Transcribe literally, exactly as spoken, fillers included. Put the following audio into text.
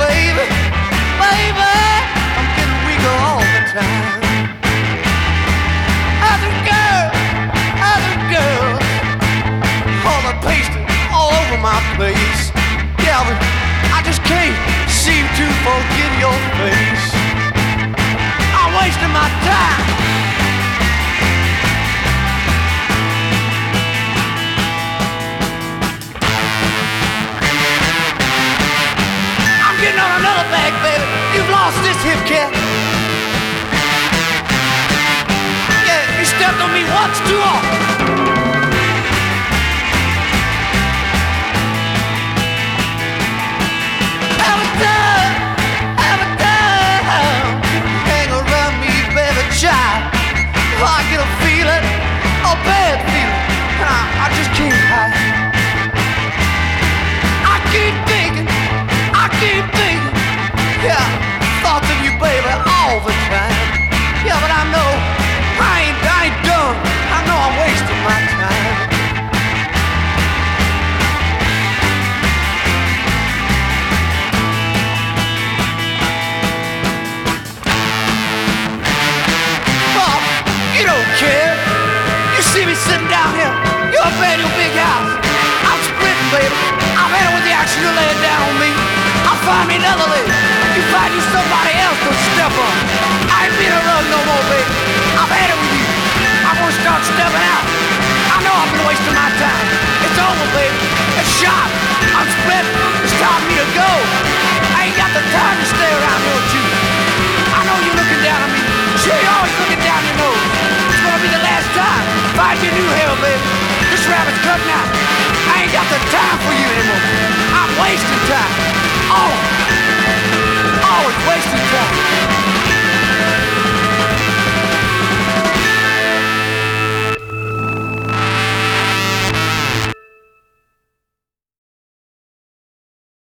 baby, baby, I'm getting weaker all the time. Other girls, other girls, all the pasting all over my face. Yeah, but I just can't seem to forget your face. I'm wasting my time. I'm getting on another bag, baby. You've lost this hip cat. Yeah, you stepped on me once too often. Child, I get a feeling, a bad feeling, and I, I just can't hide. I keep thinking, I keep thinking, yeah, thoughts of you, baby, all the time. Yeah, but I know I ain't, I ain't done. I know I'm wasting my time. You don't care. You see me sitting down here. You're up in your big house. I'm splitting, baby. I've had it with the action to lay it down on me. I'll find me another lady. You find you somebody else to step on. I ain't being a rug no more, baby. I've had it with you.